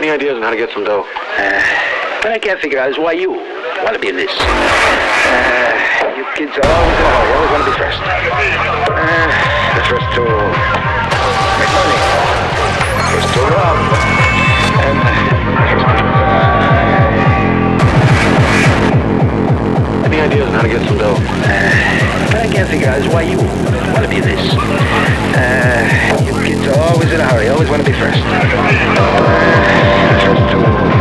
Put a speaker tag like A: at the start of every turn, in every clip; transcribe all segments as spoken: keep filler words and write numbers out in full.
A: Any ideas on how to get some dough?
B: Uh, what I can't figure out is why you want to be in this. Uh, you kids are always in a hurry, always want to be first. Uh, the first to make money, first to rob, and first to... Uh,
A: Any ideas on how to get some dough?
B: Uh, what I can't figure out is why you want to be in this. Uh, you kids are always in a hurry, always want to be first. Uh, first to...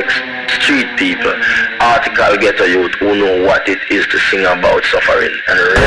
B: Article ghetto youth who know what it is to sing about suffering and